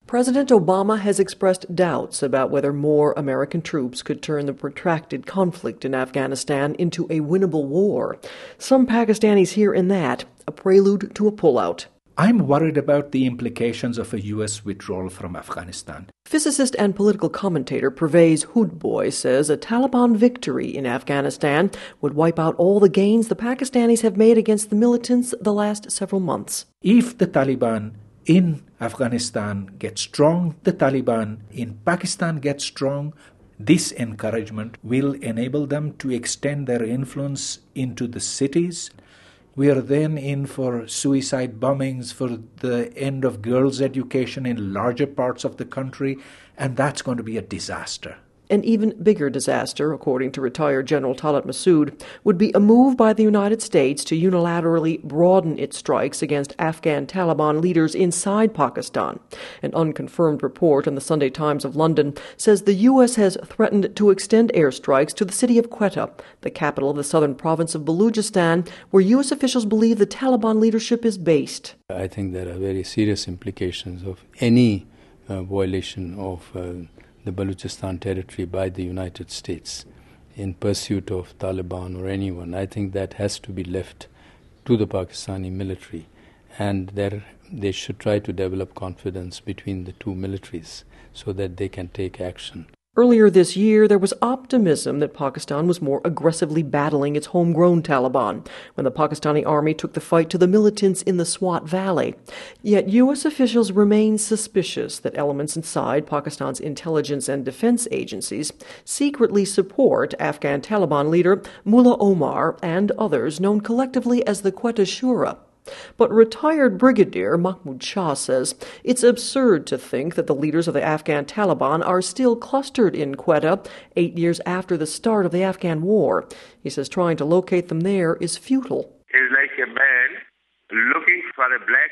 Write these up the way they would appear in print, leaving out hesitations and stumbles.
President Obama has expressed doubts about whether more American troops could turn the protracted conflict in Afghanistan into a winnable war. Some Pakistanis hear in that a prelude to a pullout. I'm worried about the implications of a U.S. withdrawal from Afghanistan. Physicist and political commentator Pervez Hoodbhoy says a Taliban victory in Afghanistan would wipe out all the gains the Pakistanis have made against the militants the last several months. If the Taliban in Afghanistan get strong, the Taliban in Pakistan get strong, this encouragement will enable them to extend their influence into the cities. We are then in for suicide bombings, for the end of girls' education in larger parts of the country, and that's going to be a disaster. An even bigger disaster, according to retired General Talat Massoud, would be a move by the United States to unilaterally broaden its strikes against Afghan Taliban leaders inside Pakistan. An unconfirmed report in the Sunday Times of London says the U.S. has threatened to extend airstrikes to the city of Quetta, the capital of the southern province of Balochistan, where U.S. officials believe the Taliban leadership is based. I think there are very serious implications of any violation of the Balochistan territory by the United States in pursuit of Taliban or anyone. I think that has to be left to the Pakistani military, and they should try to develop confidence between the two militaries so that they can take action. Earlier this year, there was optimism that Pakistan was more aggressively battling its homegrown Taliban when the Pakistani army took the fight to the militants in the Swat Valley. Yet U.S. officials remain suspicious that elements inside Pakistan's intelligence and defense agencies secretly support Afghan Taliban leader Mullah Omar and others known collectively as the Quetta Shura. But retired Brigadier Mahmoud Shah says it's absurd to think that the leaders of the Afghan Taliban are still clustered in Quetta 8 years after the start of the Afghan war. He says trying to locate them there is futile. It's like a man looking for a black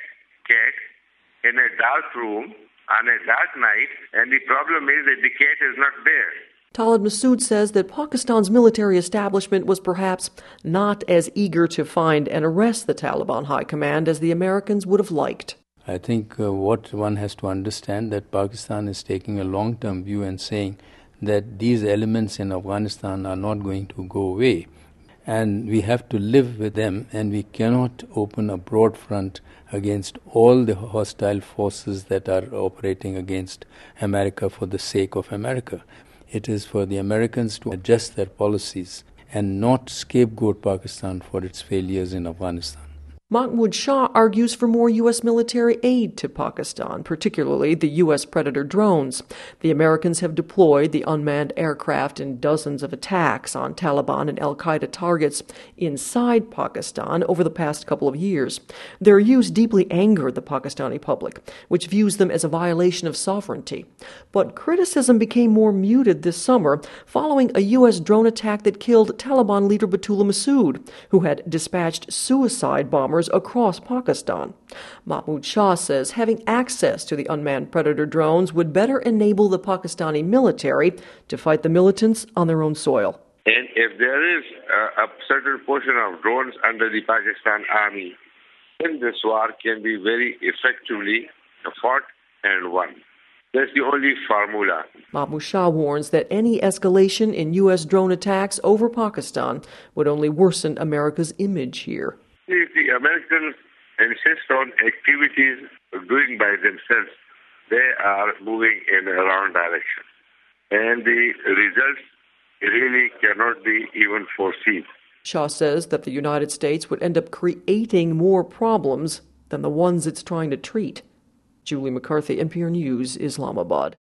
cat in a dark room on a dark night, and the problem is that the cat is not there. Talat Massoud says that Pakistan's military establishment was perhaps not as eager to find and arrest the Taliban high command as the Americans would have liked. I think what one has to understand that Pakistan is taking a long-term view and saying that these elements in Afghanistan are not going to go away. And we have to live with them, and we cannot open a broad front against all the hostile forces that are operating against America for the sake of America. It is for the Americans to adjust their policies and not scapegoat Pakistan for its failures in Afghanistan. Mahmoud Shah argues for more U.S. military aid to Pakistan, particularly the U.S. Predator drones. The Americans have deployed the unmanned aircraft in dozens of attacks on Taliban and al-Qaeda targets inside Pakistan over the past couple of years. Their use deeply angered the Pakistani public, which views them as a violation of sovereignty. But criticism became more muted this summer following a U.S. drone attack that killed Taliban leader Baitullah Masood, who had dispatched suicide bombers across Pakistan. Mahmoud Shah says having access to the unmanned Predator drones would better enable the Pakistani military to fight the militants on their own soil. And if there is a certain portion of drones under the Pakistan army, then this war can be very effectively fought and won. That's the only formula. Mahmoud Shah warns that any escalation in U.S. drone attacks over Pakistan would only worsen America's image here. If the Americans insist on activities doing by themselves, they are moving in a wrong direction. And the results really cannot be even foreseen. Shah says that the United States would end up creating more problems than the ones it's trying to treat. Julie McCarthy, NPR News, Islamabad.